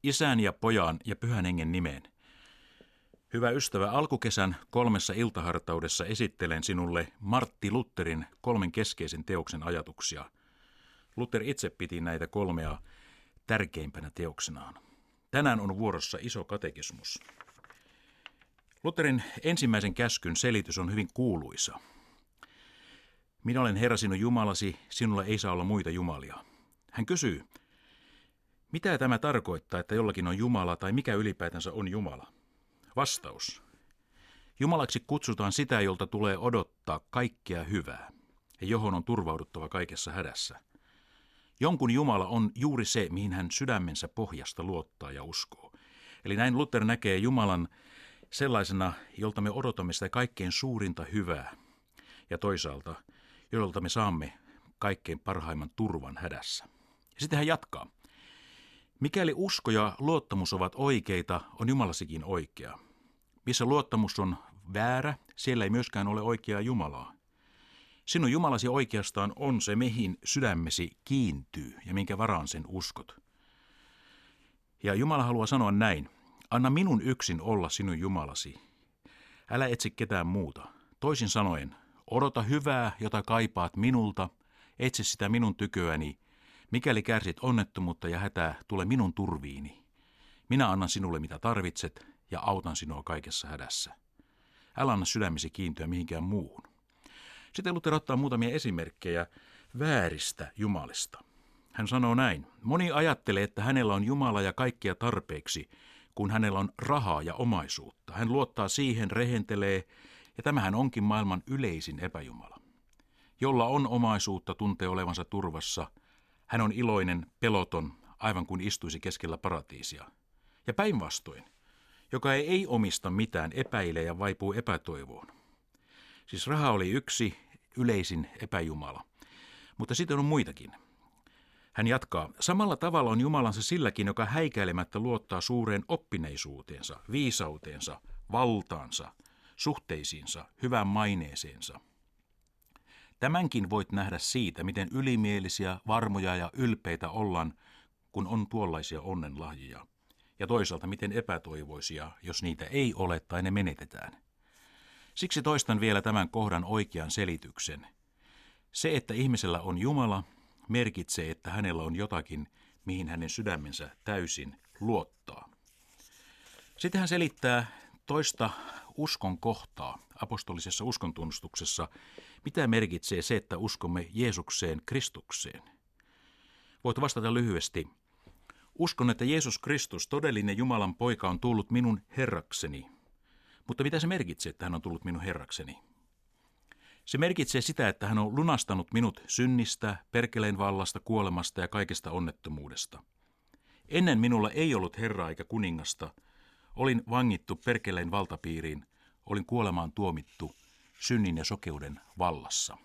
Isän ja Pojan ja Pyhän Hengen nimeen. Hyvä ystävä, alkukesän 3 iltahartaudessa esittelen sinulle Martti Lutherin 3 keskeisen teoksen ajatuksia. Luther itse piti näitä 3 tärkeimpänä teoksenaan. Tänään on vuorossa Iso katekismus. Lutherin ensimmäisen käskyn selitys on hyvin kuuluisa. Minä olen Herra sinun Jumalasi, sinulla ei saa olla muita jumalia. Hän kysyy, mitä tämä tarkoittaa, että jollakin on Jumala tai mikä ylipäätänsä on Jumala? Vastaus. Jumalaksi kutsutaan sitä, jolta tulee odottaa kaikkea hyvää ja johon on turvauduttava kaikessa hädässä. Jonkun Jumala on juuri se, mihin hän sydämensä pohjasta luottaa ja uskoo. Eli näin Luther näkee Jumalan sellaisena, jolta me odotamme sitä kaikkein suurinta hyvää ja toisaalta, jolta me saamme kaikkein parhaimman turvan hädässä. Ja sitten hän jatkaa. Mikäli usko ja luottamus ovat oikeita, on Jumalasikin oikea. Missä luottamus on väärä, siellä ei myöskään ole oikeaa Jumalaa. Sinun Jumalasi oikeastaan on se, mihin sydämesi kiintyy ja minkä varaan sen uskot. Ja Jumala haluaa sanoa näin, anna minun yksin olla sinun Jumalasi. Älä etsi ketään muuta. Toisin sanoen, odota hyvää, jota kaipaat minulta, etsi sitä minun tyköäni. Mikäli kärsit onnettomuutta ja hätää, tule minun turviini. Minä annan sinulle mitä tarvitset ja autan sinua kaikessa hädässä. Älä anna sydämesi kiintyä mihinkään muuhun. Sitten Luther ottaa muutamia esimerkkejä vääristä jumalista. Hän sanoo näin. Moni ajattelee, että hänellä on Jumala ja kaikkia tarpeeksi, kun hänellä on rahaa ja omaisuutta. Hän luottaa siihen, rehentelee, ja tämähän onkin maailman yleisin epäjumala. Jolla on omaisuutta, tuntee olevansa turvassa. Hän on iloinen, peloton, aivan kuin istuisi keskellä paratiisia. Ja päinvastoin, joka ei omista mitään, epäilee ja vaipuu epätoivoon. Siis raha oli yksi yleisin epäjumala, mutta sitten on muitakin. Hän jatkaa, samalla tavalla on Jumalansa silläkin, joka häikäilemättä luottaa suureen oppineisuuteensa, viisauteensa, valtaansa, suhteisiinsa, hyvään maineeseensa. Tämänkin voit nähdä siitä, miten ylimielisiä, varmoja ja ylpeitä ollaan, kun on tuollaisia onnenlahjoja. Ja toisaalta miten epätoivoisia, jos niitä ei ole tai ne menetetään. Siksi toistan vielä tämän kohdan oikean selityksen. Se, että ihmisellä on Jumala, merkitsee, että hänellä on jotakin, mihin hänen sydämensä täysin luottaa. Sitten hän selittää toista uskon kohtaa apostolisessa uskontunnustuksessa, mitä merkitsee se, että uskomme Jeesukseen, Kristukseen. Voit vastata lyhyesti. Uskon, että Jeesus Kristus, todellinen Jumalan poika, on tullut minun Herrakseni. Mutta mitä se merkitsee, että hän on tullut minun Herrakseni? Se merkitsee sitä, että hän on lunastanut minut synnistä, perkeleen vallasta, kuolemasta ja kaikesta onnettomuudesta. Ennen minulla ei ollut herraa eikä kuningasta. Olin vangittu perkeleen valtapiiriin, olin kuolemaan tuomittu synnin ja sokeuden vallassa.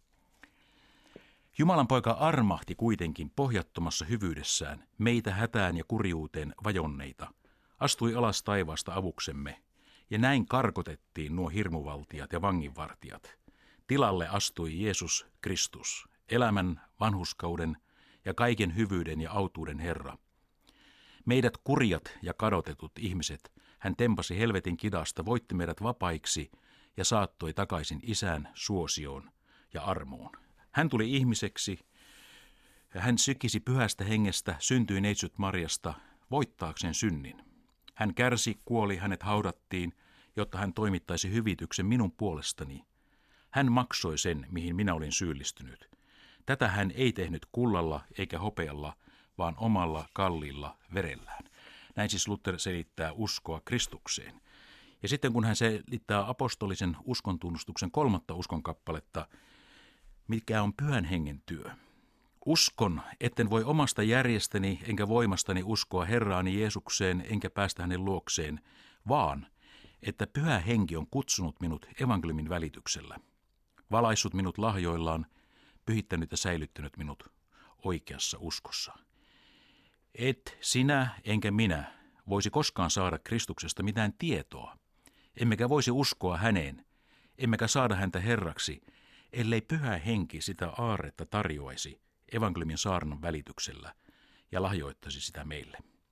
Jumalan poika armahti kuitenkin pohjattomassa hyvyydessään meitä hätään ja kurjuuteen vajonneita, astui alas taivaasta avuksemme, ja näin karkotettiin nuo hirmuvaltiat ja vanginvartijat. Tilalle astui Jeesus Kristus, elämän, vanhurskauden ja kaiken hyvyyden ja autuuden Herra. Meidät kurjat ja kadotetut ihmiset hän tempasi helvetin kidasta, voitti meidät vapaiksi ja saattoi takaisin Isän suosioon ja armoon. Hän tuli ihmiseksi ja hän sykisi Pyhästä Hengestä, syntyi neitsyt Marjasta voittaakseen synnin. Hän kärsi, kuoli, hänet haudattiin, jotta hän toimittaisi hyvityksen minun puolestani. Hän maksoi sen, mihin minä olin syyllistynyt. Tätä hän ei tehnyt kullalla eikä hopealla, vaan omalla kalliilla verellään. Näin siis Luther selittää uskoa Kristukseen. Ja sitten kun hän selittää apostolisen uskontunnustuksen 3. uskonkappaletta, mikä on Pyhän Hengen työ. Uskon, etten voi omasta järjestäni enkä voimastani uskoa Herraani Jeesukseen enkä päästä hänen luokseen, vaan että Pyhä Henki on kutsunut minut evankeliumin välityksellä, valaissut minut lahjoillaan, pyhittänyt ja säilyttänyt minut oikeassa uskossa. Et sinä enkä minä voisi koskaan saada Kristuksesta mitään tietoa, emmekä voisi uskoa häneen, emmekä saada häntä Herraksi, ellei Pyhä Henki sitä aarretta tarjoaisi evankeliumin saarnan välityksellä ja lahjoittaisi sitä meille.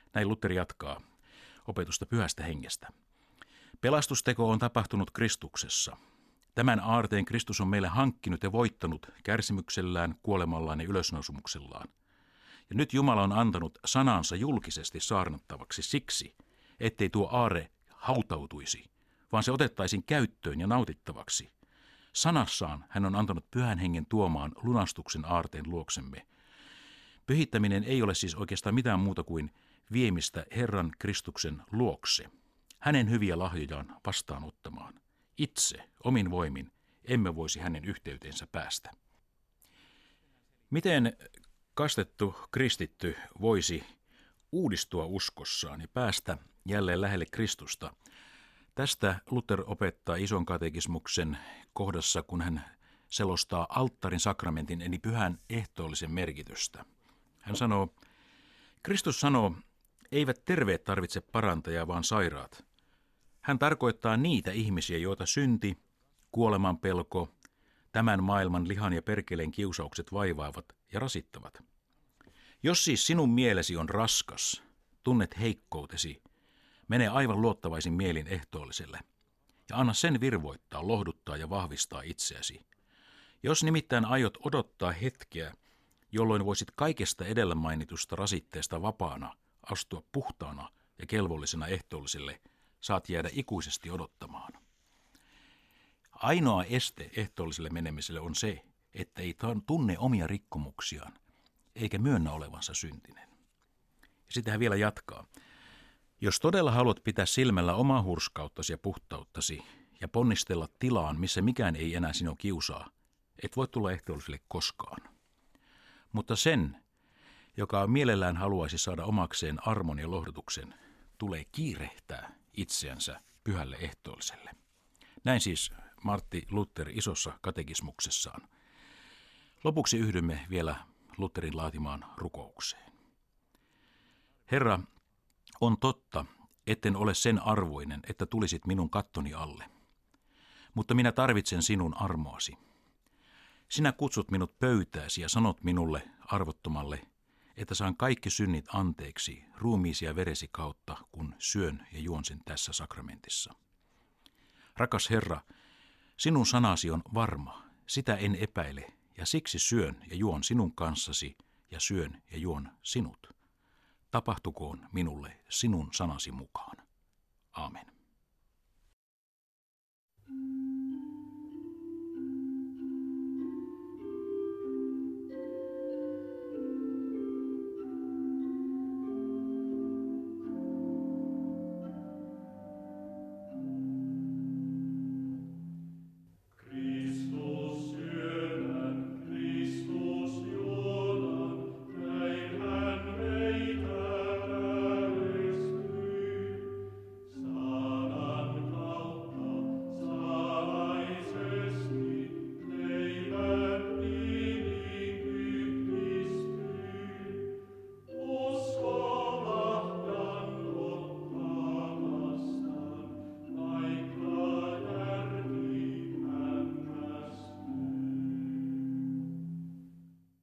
Näin Luther jatkaa opetusta Pyhästä Hengestä. Pelastusteko on tapahtunut Kristuksessa. Tämän aarteen Kristus on meille hankkinut ja voittanut kärsimyksellään, kuolemallaan ja ylösnousumuksellaan. Ja nyt Jumala on antanut sanansa julkisesti saarnattavaksi siksi, ettei tuo aarre hautautuisi, vaan se otettaisiin käyttöön ja nautittavaksi. Sanassaan hän on antanut Pyhän Hengen tuomaan lunastuksen aarteen luoksemme. Pyhittäminen ei ole siis oikeastaan mitään muuta kuin viemistä Herran Kristuksen luokse, hänen hyviä lahjojaan vastaanottamaan. Itse, omin voimin, emme voisi hänen yhteyteensä päästä. Miten kastettu kristitty voisi uudistua uskossaan ja päästä jälleen lähelle Kristusta? Tästä Luther opettaa ison katekismuksen kohdassa, kun hän selostaa alttarin sakramentin eli pyhän ehtoollisen merkitystä. Hän sanoo, Kristus sanoo, eivät terveet tarvitse parantajaa, vaan sairaat. Hän tarkoittaa niitä ihmisiä, joita synti, kuoleman pelko, tämän maailman lihan ja perkeleen kiusaukset vaivaavat ja rasittavat. Jos siis sinun mielesi on raskas, tunnet heikkoutesi, mene aivan luottavaisin mielin ehtoolliselle ja anna sen virvoittaa, lohduttaa ja vahvistaa itseäsi. Jos nimittäin aiot odottaa hetkeä, jolloin voisit kaikesta edellä mainitusta rasitteesta vapaana astua puhtaana ja kelvollisena ehtoolliselle, saat jäädä ikuisesti odottamaan. Ainoa este ehtoolliselle menemiselle on se, että ei tunne omia rikkomuksiaan, eikä myönnä olevansa syntinen. Ja sitten hän vielä jatkaa. Jos todella haluat pitää silmällä omaa hurskauttasi ja puhtauttasi ja ponnistella tilaan, missä mikään ei enää sinua kiusaa, et voi tulla ehtoolliselle koskaan. Mutta sen, joka mielellään haluaisi saada omakseen armon ja lohdutuksen, tulee kiirehtää itseänsä pyhälle ehtoolliselle. Näin siis Martti Luther isossa katekismuksessaan. Lopuksi yhdymme vielä Lutherin laatimaan rukoukseen. Herra, on totta, etten ole sen arvoinen, että tulisit minun kattoni alle, mutta minä tarvitsen sinun armoasi. Sinä kutsut minut pöytääsi ja sanot minulle, arvottomalle, että saan kaikki synnit anteeksi ruumiisi ja veresi kautta, kun syön ja juon sen tässä sakramentissa. Rakas Herra, sinun sanasi on varma, sitä en epäile, ja siksi syön ja juon sinun kanssasi ja syön ja juon sinut. Tapahtukoon minulle sinun sanasi mukaan. Aamen.